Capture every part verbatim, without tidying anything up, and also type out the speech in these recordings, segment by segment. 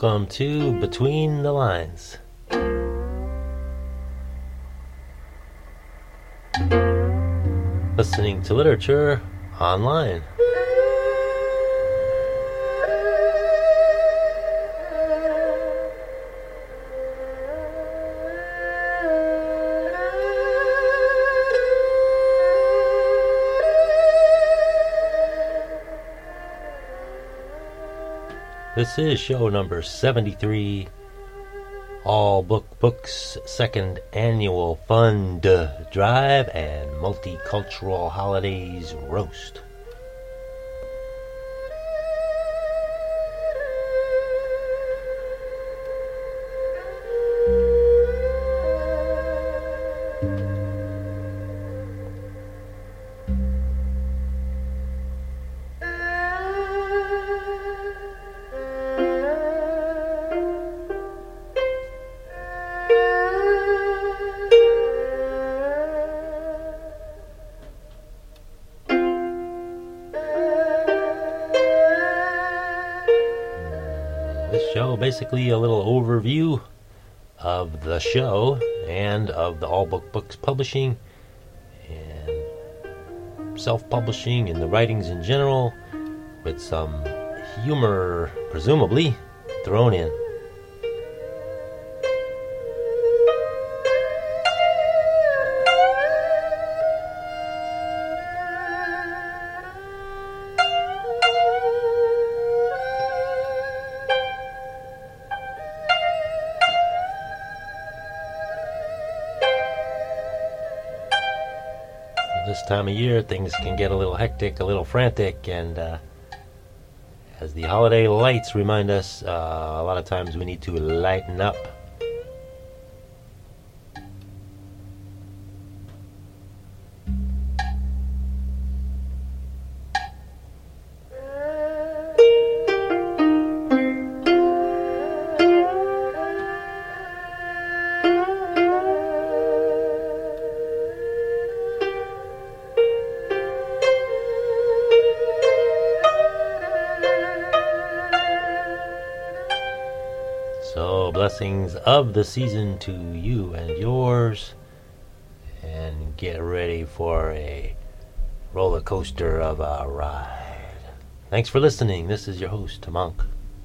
welcome to Between the Lines. Listening to literature online. This is show number seventy-three, All Book Books second annual Fund Drive and Multicultural Holidays Roast. Basically a little overview of the show and of the All Book Books publishing and self-publishing and the writings in general, with some humor presumably thrown in. This time of year, things can get a little hectic, a little frantic, and uh, as the holiday lights remind us, uh, a lot of times we need to lighten up. Blessings of the season to you and yours, and get ready for a roller coaster of a ride. Thanks for listening. This is your host, Monk.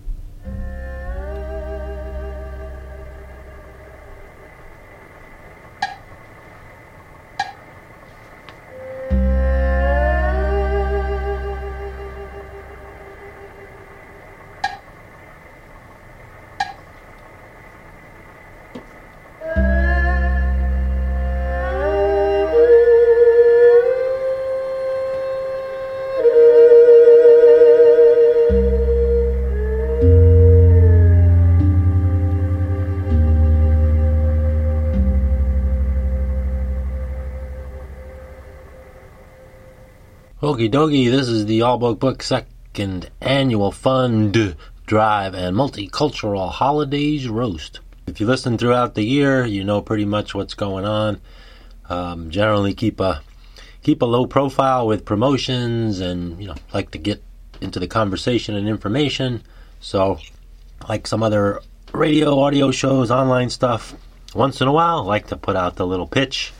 Okie dokie, this is the All Book Book second annual Fund Drive and Multicultural Holidays Roast. If you listen throughout the year, you know pretty much what's going on. Um, generally keep a keep a low profile with promotions, and you know like to get into the conversation and information. So, like some other radio, audio shows, online stuff, once in a while, I like to put out the little pitch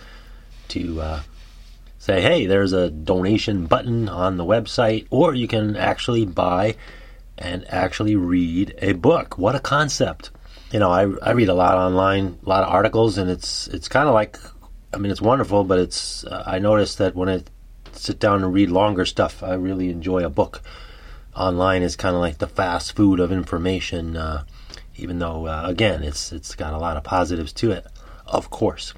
to uh, say, hey, there's a donation button on the website, or you can actually buy and actually read a book. What a concept. You know, I, I read a lot online, a lot of articles, and it's it's kind of like, I mean, it's wonderful, but it's, uh, I notice that when I sit down and read longer stuff, I really enjoy a book. Online is kind of like the fast food of information, uh, even though, uh, again, it's it's got a lot of positives to it, of course.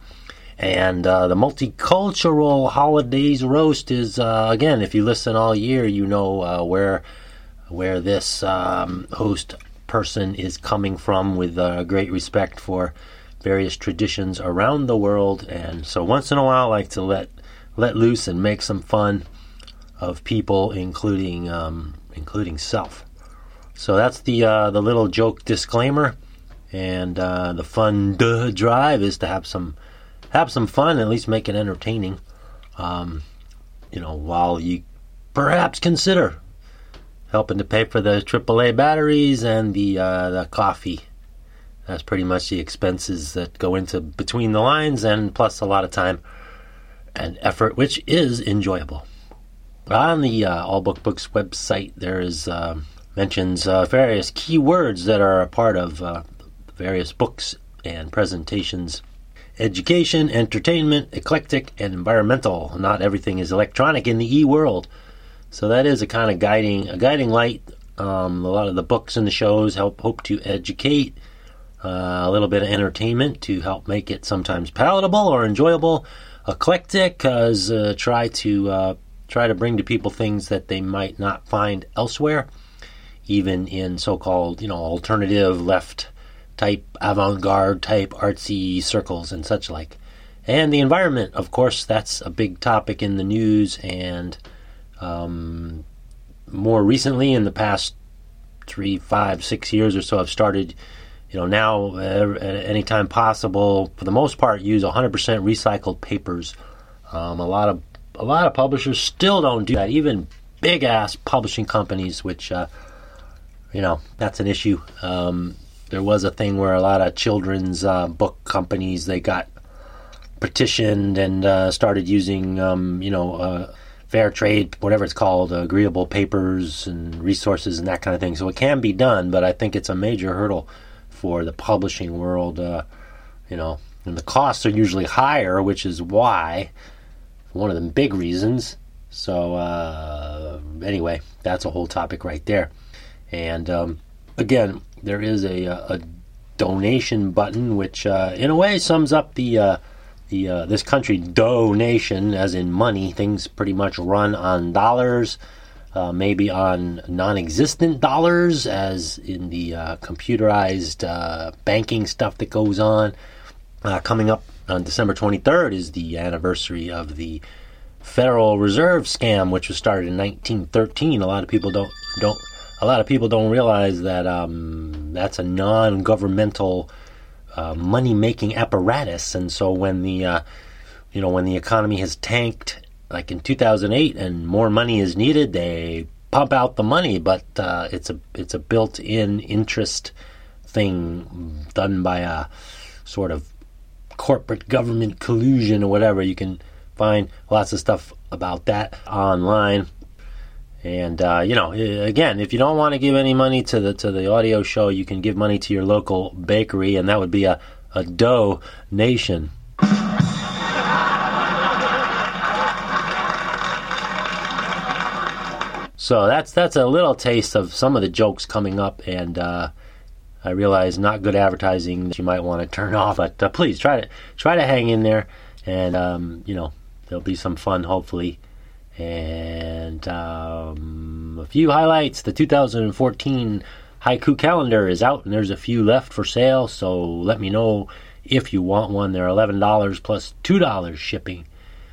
And uh, the Multicultural Holidays Roast is, uh, again, if you listen all year, you know uh, where where this um, host person is coming from, with uh, great respect for various traditions around the world. And so once in a while, I like to let let loose and make some fun of people, including um, including self. So that's the uh, the little joke disclaimer. And uh, the Fund Drive is to have some have some fun, at least make it entertaining. Um, you know, while you perhaps consider helping to pay for the triple A batteries and the uh, the coffee. That's pretty much the expenses that go into between the lines, and plus a lot of time and effort, which is enjoyable. On the uh, All Book Books website, there is uh, mentions uh, various keywords that are a part of uh, various books and presentations. Education, entertainment, eclectic, and environmental. Not everything is electronic in the e-world. So that is a kind of guiding a guiding light. Um, a lot of the books and the shows help hope to educate, uh, a little bit of entertainment to help make it sometimes palatable or enjoyable. Eclectic is uh, try to uh, try to bring to people things that they might not find elsewhere, even in so-called, you know, alternative left type, avant-garde type artsy circles and such like. And the environment, of course, that's a big topic in the news, and um, more recently, in the past three, five, six years or so, I've started, you know, now uh, at any time possible, for the most part, use one hundred percent recycled papers. Um, a lot of a lot of publishers still don't do that, even big-ass publishing companies, which, uh, you know, that's an issue. Um, There was a thing where a lot of children's uh, book companies, they got petitioned and uh, started using, um, you know, uh, fair trade, whatever it's called, agreeable papers and resources and that kind of thing. So it can be done, but I think it's a major hurdle for the publishing world, uh, you know, and the costs are usually higher, which is why, one of the big reasons. So uh, anyway, that's a whole topic right there. And um, again, there is a, a donation button, which uh, in a way sums up the uh, the uh, this country donation, as in money. Things pretty much run on dollars, uh, maybe on non-existent dollars, as in the uh, computerized uh, banking stuff that goes on. Uh, coming up on December twenty-third is the anniversary of the Federal Reserve scam, which was started in nineteen thirteen. A lot of people don't don't. A lot of people don't realize that um, that's a non-governmental uh, money-making apparatus, and so when the uh, you know when the economy has tanked, like in two thousand eight, and more money is needed, they pump out the money, but uh, it's a it's a built-in interest thing done by a sort of corporate government collusion or whatever. You can find lots of stuff about that online. And, uh, you know, again, if you don't want to give any money to the to the audio show, you can give money to your local bakery, and that would be a, a dough-nation. So that's that's a little taste of some of the jokes coming up, and uh, I realize not good advertising that you might want to turn off, but uh, please try to try to hang in there, and, um, you know, there'll be some fun, hopefully. And um, a few highlights. The two thousand fourteen Haiku calendar is out, and there's a few left for sale, so let me know if you want one. They're eleven dollars plus two dollars shipping.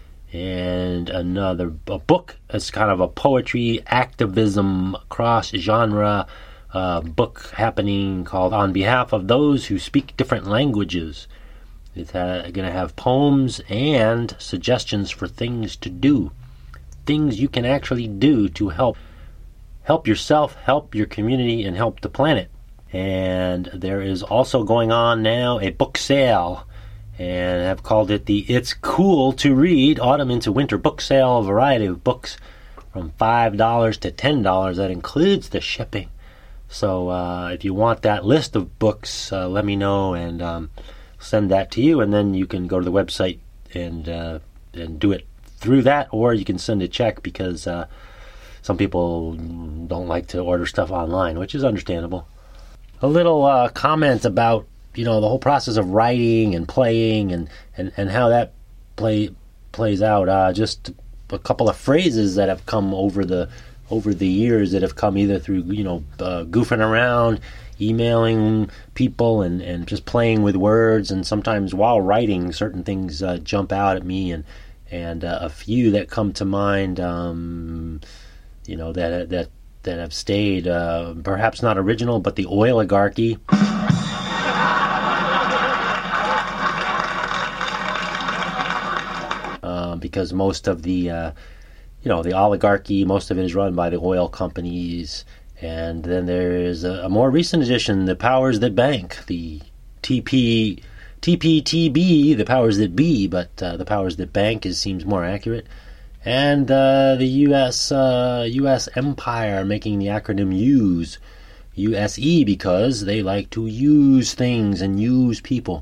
And another a book is kind of a poetry, activism, cross-genre uh, book happening called On Behalf of Those Who Speak Different Languages. It's uh, going to have poems and suggestions for things to do. Things you can actually do to help help yourself, help your community, and help the planet. And there is also going on now a book sale, and I've called it the It's Cool to Read Autumn into Winter Book Sale. A variety of books from five dollars to ten dollars. That includes the shipping. So uh, if you want that list of books, uh, let me know, and um, send that to you, and then you can go to the website and uh, and do it through that, or you can send a check, because uh, some people don't like to order stuff online, which is understandable. A little uh, comment about, you know, the whole process of writing and playing, and, and, and how that play plays out. Uh, just a couple of phrases that have come over the over the years that have come either through, you know, uh, goofing around, emailing people, and, and just playing with words, and sometimes while writing, certain things uh, jump out at me, and And uh, a few that come to mind, um, you know, that that that have stayed, uh, perhaps not original, but the oligarchy. Uh, because most of the uh, you know, the oligarchy. Most of it is run by the oil companies. And then there is a, a more recent addition, the powers that bank, the T P, T P T B, the powers that be, but uh, the powers that bank is seems more accurate. And uh, the U S uh, U S empire, making the acronym USE, U S E, because they like to use things and use people.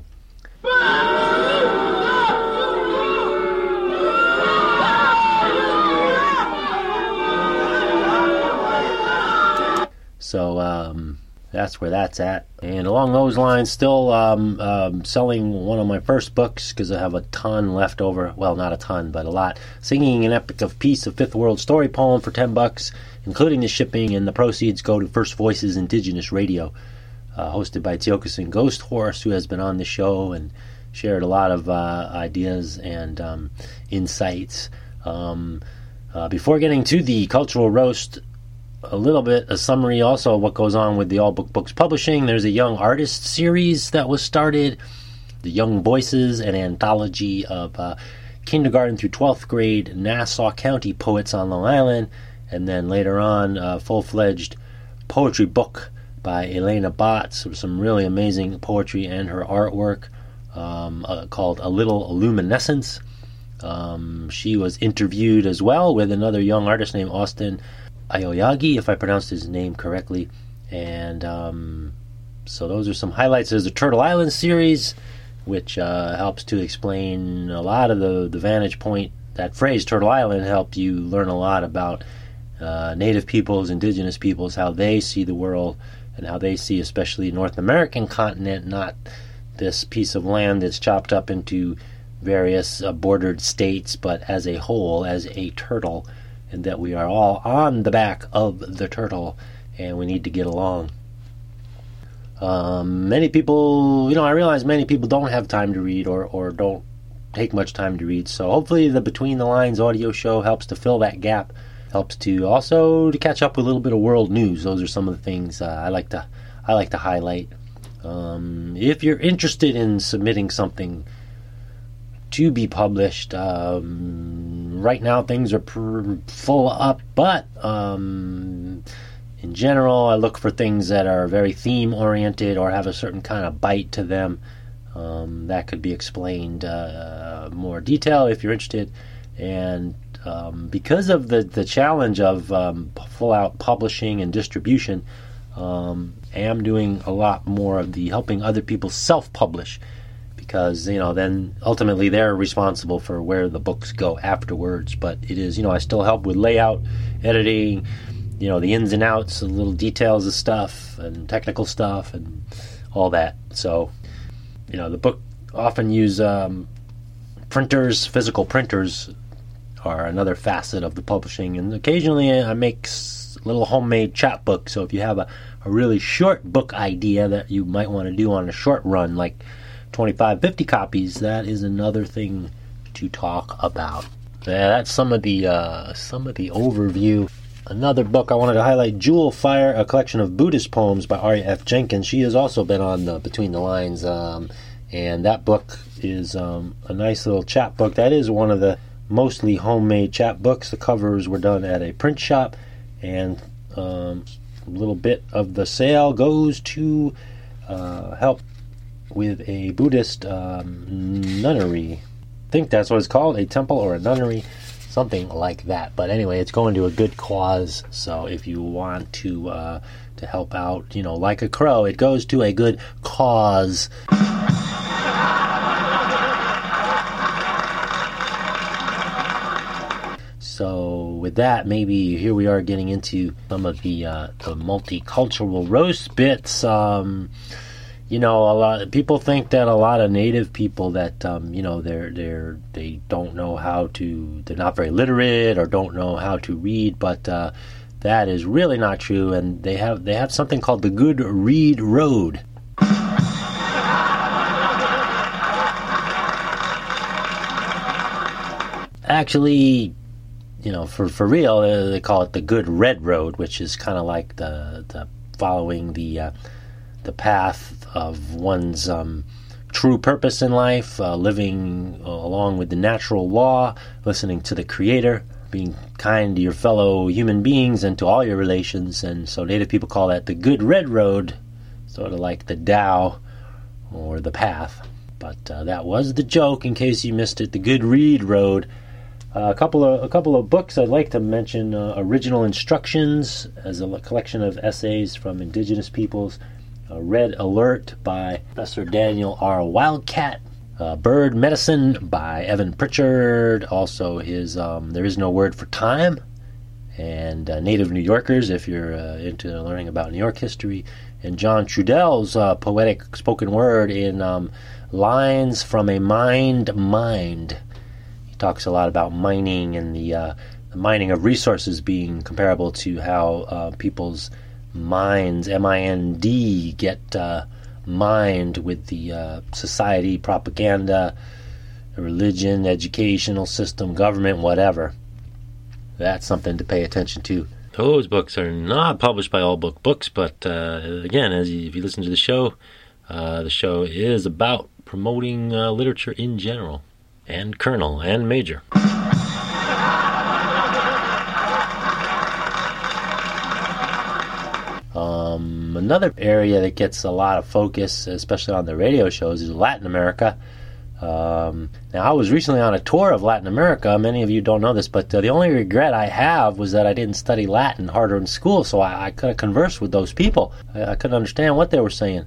So um, that's where that's at. And along those lines, still um, um, selling one of my first books, because I have a ton left over. Well, not a ton, but a lot. Singing an Epic of Peace, a Fifth World Story poem for ten bucks, including the shipping, and the proceeds go to First Voices Indigenous Radio, uh, hosted by Tiokasin Ghost Horse, who has been on the show and shared a lot of uh, ideas and um, insights. Um, uh, before getting to the cultural roast, a little bit, a summary also of what goes on with the All Book Books Publishing. There's a Young Artist series that was started, the Young Voices, an anthology of uh, kindergarten through twelfth grade Nassau County poets on Long Island, and then later on a full-fledged poetry book by Elena Botts, with some really amazing poetry and her artwork, um, uh, called A Little Luminescence. Um, she was interviewed as well with another young artist named Austin Aoyagi, if I pronounced his name correctly. And um, so those are some highlights. There's the Turtle Island series, which uh, helps to explain a lot of the, the vantage point. That phrase, Turtle Island, helped you learn a lot about uh, Native peoples, indigenous peoples, how they see the world, and how they see especially North American continent, not this piece of land that's chopped up into various uh, bordered states, but as a whole, as a turtle, and that we are all on the back of the turtle, and we need to get along. Um, many people, you know, I realize many people don't have time to read, or, or don't take much time to read, so hopefully the Between the Lines audio show helps to fill that gap, helps to also to catch up with a little bit of world news. Those are some of the things uh, I like to I like to highlight. Um, if you're interested in submitting something to be published, um, right now things are pr- full up, but um, in general I look for things that are very theme oriented or have a certain kind of bite to them. Um, that could be explained uh, more detail if you're interested. And um, because of the, the challenge of um, full out publishing and distribution, um, I am doing a lot more of the helping other people self-publish, because, you know, then ultimately they're responsible for where the books go afterwards. But it is, you know, I still help with layout, editing, you know, the ins and outs, the little details of stuff and technical stuff and all that. So, you know, the book often use um, printers, physical printers are another facet of the publishing. And occasionally I make little homemade chapbooks. So if you have a, a really short book idea that you might want to do on a short run, like twenty-five, fifty copies, that is another thing to talk about. Yeah, that's some of the uh, some of the overview. Another book I wanted to highlight, Jewel Fire, a collection of Buddhist poems by Aria F. Jenkins. She has also been on the Between the Lines, um, and that book is um, a nice little chapbook. That is one of the mostly homemade chapbooks. The covers were done at a print shop, and um, a little bit of the sale goes to uh, help with a Buddhist um, nunnery. I think that's what it's called, a temple or a nunnery, something like that. But anyway, it's going to a good cause. So if you want to uh, to help out, you know, like a crow, it goes to a good cause. So with that, maybe here we are getting into some of the uh, the multicultural roast bits. Um, You know, a lot of people think that a lot of Native people that um, you know they're they're they don't know how to, they're not very literate or don't know how to read, but uh, that is really not true. And they have they have something called the Good Read Road. Actually, you know, for for real, they call it the Good Red Road, which is kind of like the the following the uh, the path of one's um, true purpose in life, uh, living uh, along with the natural law, listening to the Creator, being kind to your fellow human beings and to all your relations. And so Native people call that the Good Red Road, sort of like the Tao or the Path. But uh, that was the joke, in case you missed it, the Good Read Road. Uh, a couple of a couple of books I'd like to mention. Uh, Original Instructions, as a collection of essays from indigenous peoples. Uh, Red Alert by Professor Daniel R. Wildcat. Uh, Bird Medicine by Evan Pritchard. Also his um, There Is No Word for Time. And uh, Native New Yorkers, if you're uh, into learning about New York history. And John Trudell's uh, poetic spoken word in um, Lines from a Mined Mind. He talks a lot about mining and the, uh, the mining of resources being comparable to how uh, people's minds, M I N D, get uh, mined with the uh, society, propaganda, religion, educational system, government, whatever. That's something to pay attention to. Those books are not published by All Book Books, but uh, again, as you, if you listen to the show, uh, the show is about promoting uh, literature in general, and Colonel, and Major. Um, another area that gets a lot of focus, especially on the radio shows, is Latin America. Um, now, I was recently on a tour of Latin America. Many of you don't know this, but uh, the only regret I have was that I didn't study Latin harder in school, so I, I could have conversed with those people. I, I couldn't understand what they were saying.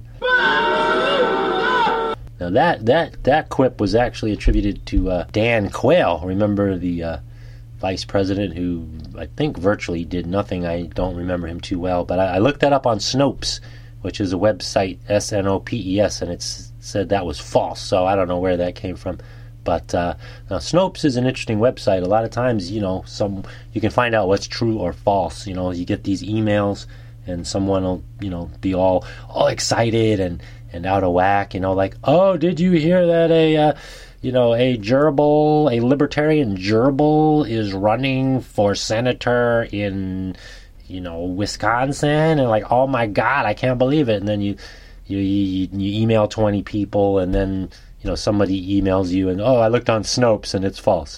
Now, that that that quip was actually attributed to uh, Dan Quayle. Remember the uh, vice president who I think virtually did nothing? I don't remember him too well, but I, I looked that up on Snopes, which is a website, S N O P E S, and it's said that was false, so I don't know where that came from. But uh, now Snopes is an interesting website. A lot of times, you know, some you can find out what's true or false. You know, you get these emails, and someone will, you know, be all all excited and, and out of whack. You know, like, oh, did you hear that a uh, you know a gerbil, a libertarian gerbil, is running for senator in, you know, Wisconsin? And like, oh my God, I can't believe it. And then you. You, you you email twenty people, and then, you know, somebody emails you, and, oh, I looked on Snopes, and it's false.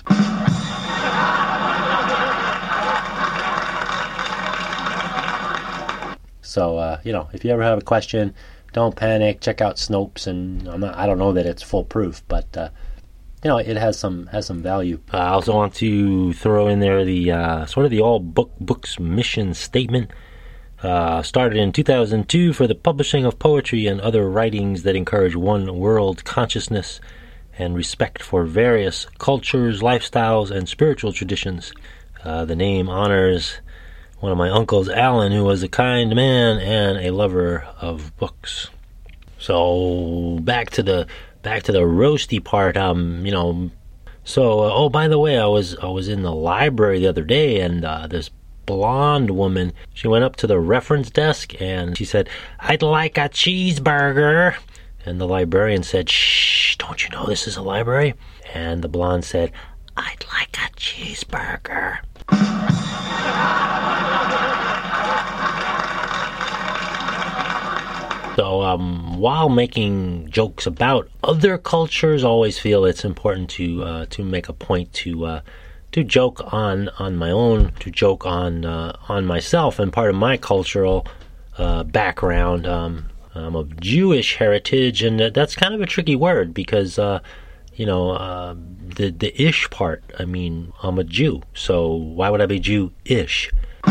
So, uh, you know, if you ever have a question, don't panic. Check out Snopes, and I'm not, I don't know that it's foolproof, but, uh, you know, it has some has some value. I also want to throw in there the uh, sort of the All Book Books mission statement. Uh, started in two thousand two for the publishing of poetry and other writings that encourage one world consciousness and respect for various cultures, lifestyles, and spiritual traditions. Uh, the name honors one of my uncles, Alan, who was a kind man and a lover of books. So back to the back to the roasty part. Um, you know. So uh, oh, by the way, I was I was in the library the other day, and uh, this blonde woman, she went up to the reference desk and she said, "I'd like a cheeseburger." And the librarian said, "Shh, don't you know this is a library?" And the blonde said, "I'd like a cheeseburger." So um, while making jokes about other cultures, I always feel it's important to uh, to make a point to uh, to joke on, on my own, to joke on uh, on myself and part of my cultural uh, background. Um, I'm of Jewish heritage, and that's kind of a tricky word because, uh, you know, uh, the the ish part. I mean, I'm a Jew, so why would I be Jew-ish?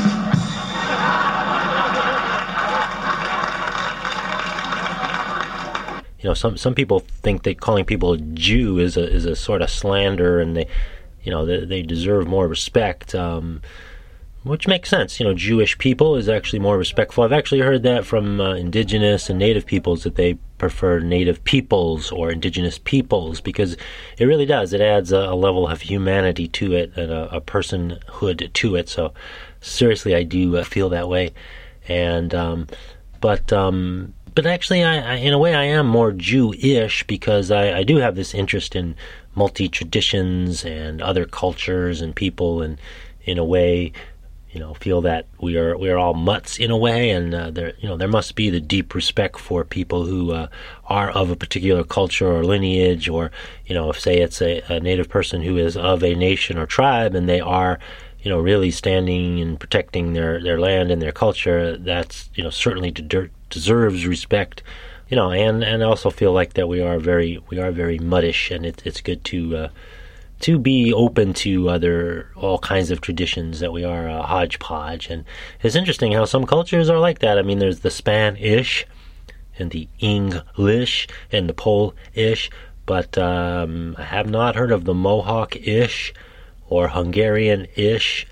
You know, some some people think that calling people a Jew is a is a sort of slander, and they. You know, they, they deserve more respect, um, which makes sense. You know, Jewish people is actually more respectful. I've actually heard that from uh, indigenous and native peoples, that they prefer native peoples or indigenous peoples, because it really does. It adds a, a level of humanity to it and a, a personhood to it. So seriously, I do uh, feel that way. And um, but um, but actually, I, I, in a way, I am more Jew-ish because I, I do have this interest in multi-traditions and other cultures and people, and in a way, you know, feel that we are we are all mutts in a way, and uh, there you know there must be the deep respect for people who uh, are of a particular culture or lineage, or you know, if say it's a, a native person who is of a nation or tribe, and they are you know really standing and protecting their, their land and their culture, that's you know certainly de- deserves respect. You know, and, and I also feel like that we are very we are very muddish, and it, it's good to. Uh, to be open to other, all kinds of traditions, that we are a hodgepodge. And it's interesting how some cultures are like that. I mean, there's the Spanish, and the English, and the Polish, but um, I have not heard of the Mohawk-ish, or Hungarian-ish.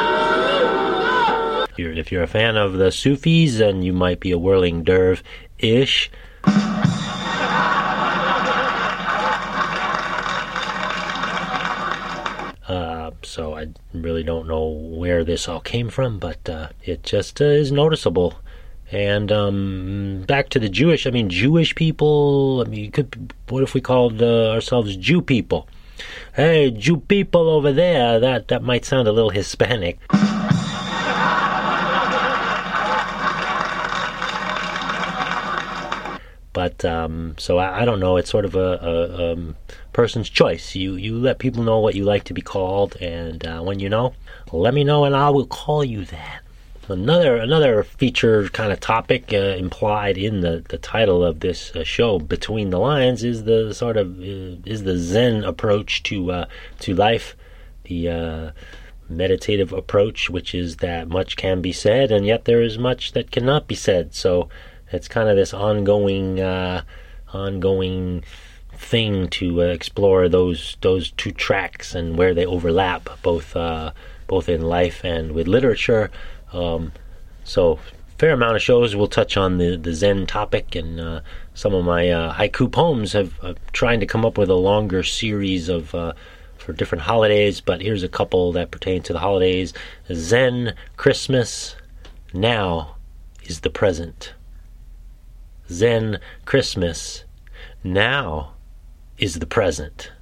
If you're, if you're a fan of the Sufis, then you might be a whirling derv-ish. Uh, so I really don't know where this all came from, but uh, it just uh, is noticeable. And um, back to the Jewish, I mean, Jewish people, I mean, you could, what if we called uh, ourselves Jew people? Hey, Jew people over there, that, that might sound a little Hispanic. But, um, so I, I don't know, it's sort of a, a um, person's choice. You you let people know what you like to be called, and uh, when you know, let me know and I will call you that. Another another feature kind of topic uh, implied in the, the title of this uh, show, Between the Lines, is the sort of, uh, is the Zen approach to, uh, to life, the uh, meditative approach, which is that much can be said, and yet there is much that cannot be said. So it's kind of this ongoing, uh, ongoing thing to uh, explore those those two tracks and where they overlap, both uh, both in life and with literature. Um, so, fair amount of shows will touch on the, the Zen topic, and uh, some of my uh, haiku poems have uh, trying to come up with a longer series of uh, for different holidays. But here's a couple that pertain to the holidays. Zen Christmas, now is the present. Zen Christmas, now is the present.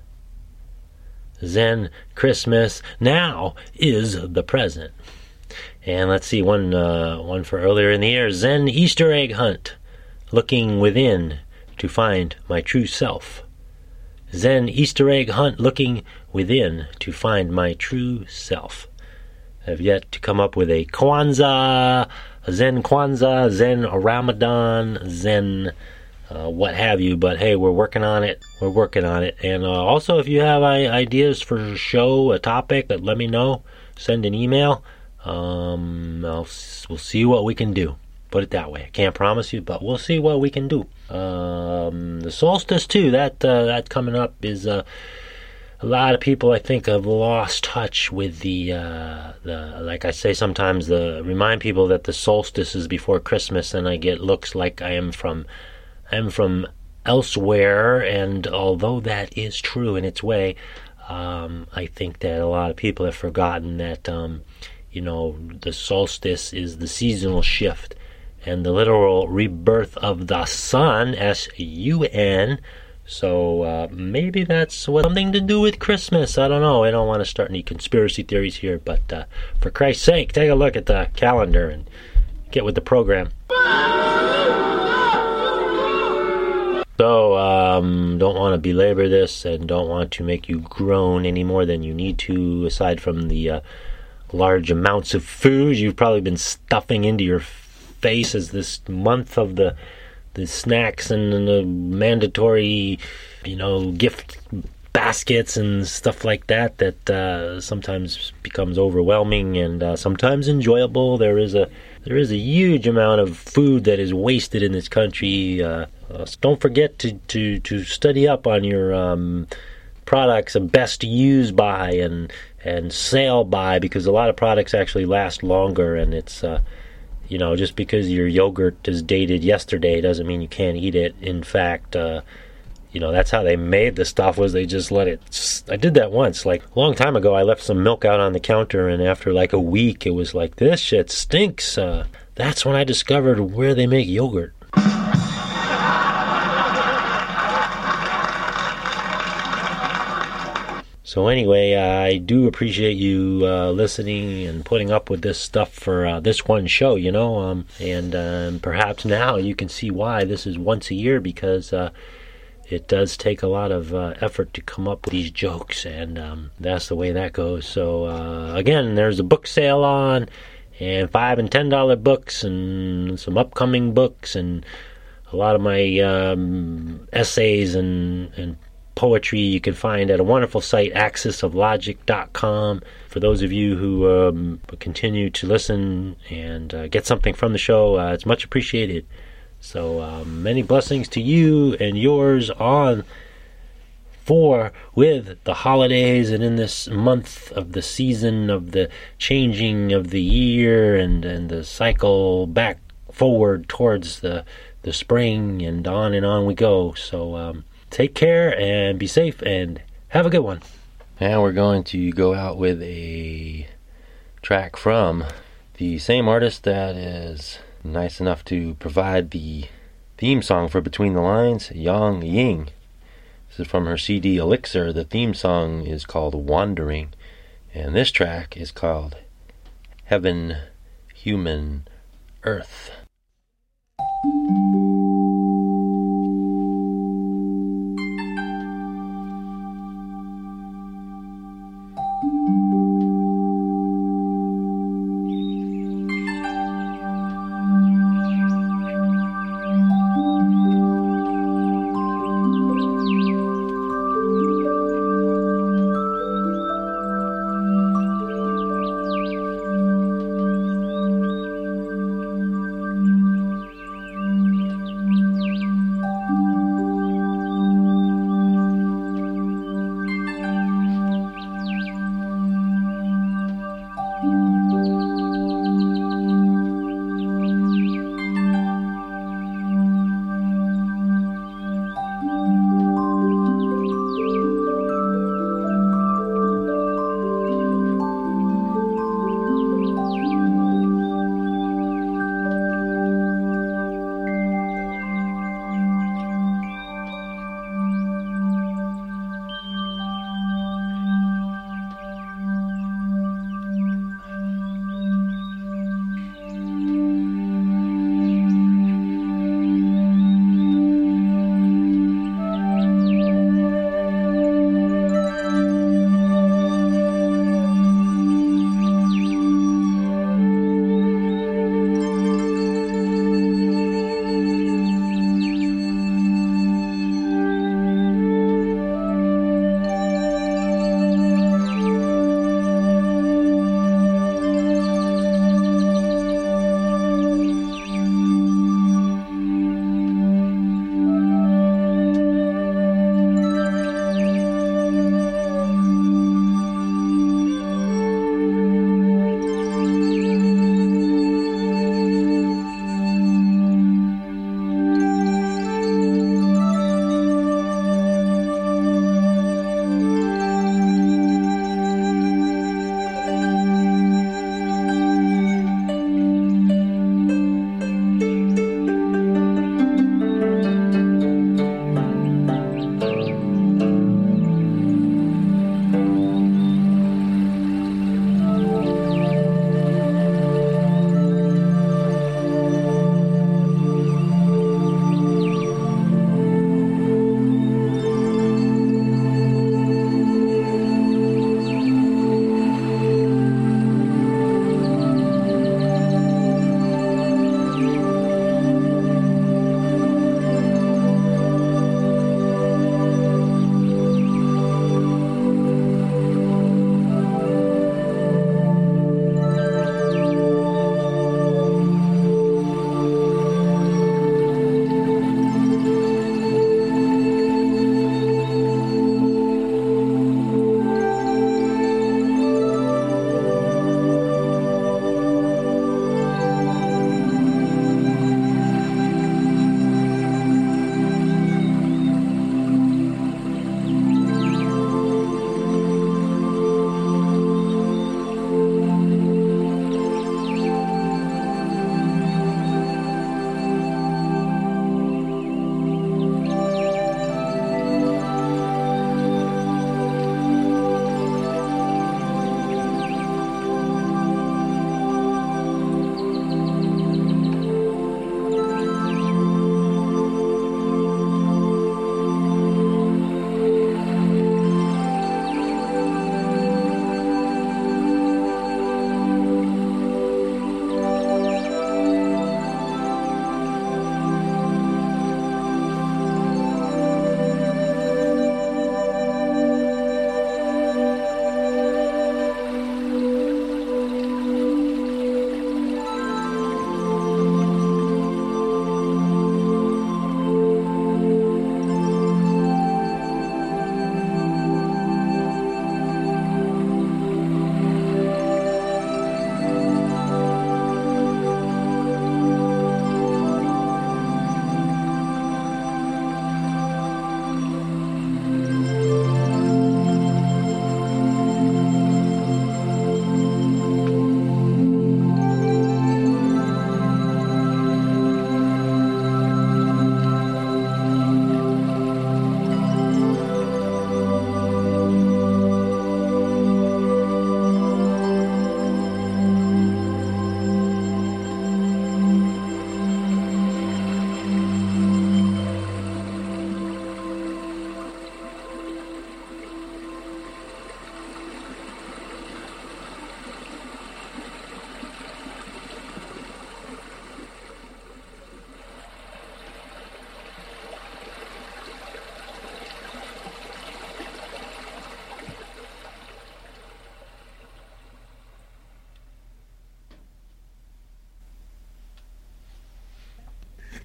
Zen Christmas, now is the present. And let's see, one uh, one for earlier in the year. Zen Easter egg hunt, looking within to find my true self. Zen Easter egg hunt, looking within to find my true self. I've yet to come up with a Kwanzaa, a Zen Kwanzaa, Zen Ramadan, Zen uh, what have you. But hey, we're working on it. We're working on it. And uh, also, if you have uh, ideas for a show, a topic, that let me know. Send an email. Um, I'll, we'll see what we can do. Put it that way. I can't promise you, but we'll see what we can do. Um, the solstice too. That uh, that coming up is uh, a lot of people, I think, have lost touch with the uh, the. Like I say sometimes, the remind people that the solstice is before Christmas, and I get looks like I am from I am from elsewhere. And although that is true in its way, um, I think that a lot of people have forgotten that. Um, You know, the solstice is the seasonal shift and the literal rebirth of the sun, S U N. So uh, maybe that's what, something to do with Christmas. I don't know. I don't want to start any conspiracy theories here, but uh, for Christ's sake, take a look at the calendar and get with the program. So, um, don't want to belabor this and don't want to make you groan any more than you need to, aside from the uh, large amounts of food you've probably been stuffing into your face as this month of the the snacks and the mandatory, you know, gift baskets and stuff like that that uh, sometimes becomes overwhelming and uh, sometimes enjoyable. There is a there is a huge amount of food that is wasted in this country. Uh, uh, so don't forget to, to, to study up on your um, products and best to use by and and sale by, because a lot of products actually last longer, and it's uh, you know, just because your yogurt is dated yesterday doesn't mean you can't eat it. In fact, uh, you know, that's how they made the stuff, was they just let it. I did that once, like a long time ago. I left some milk out on the counter, and after like a week, it was like, this shit stinks. Uh, that's when I discovered where they make yogurt. So anyway, I do appreciate you uh, listening and putting up with this stuff for uh, this one show, you know, um, and um, perhaps now you can see why this is once a year, because uh, it does take a lot of uh, effort to come up with these jokes, and um, that's the way that goes. So uh, again, there's a book sale on, and five and ten dollar books, and some upcoming books, and a lot of my um, essays and, and poetry you can find at a wonderful site, axis of logic dot com. For those of you who um, continue to listen and uh, get something from the show, uh, it's much appreciated. So um, many blessings to you and yours on for with the holidays, and in this month of the season of the changing of the year, and, and the cycle back forward towards the, the spring, and on and on we go. So um, take care and be safe and have a good one. And we're going to go out with a track from the same artist that is nice enough to provide the theme song for Between the Lines, Yang Ying. This is from her C D Elixir. The theme song is called Wandering, and this track is called Heaven, Human, Earth. Thank you.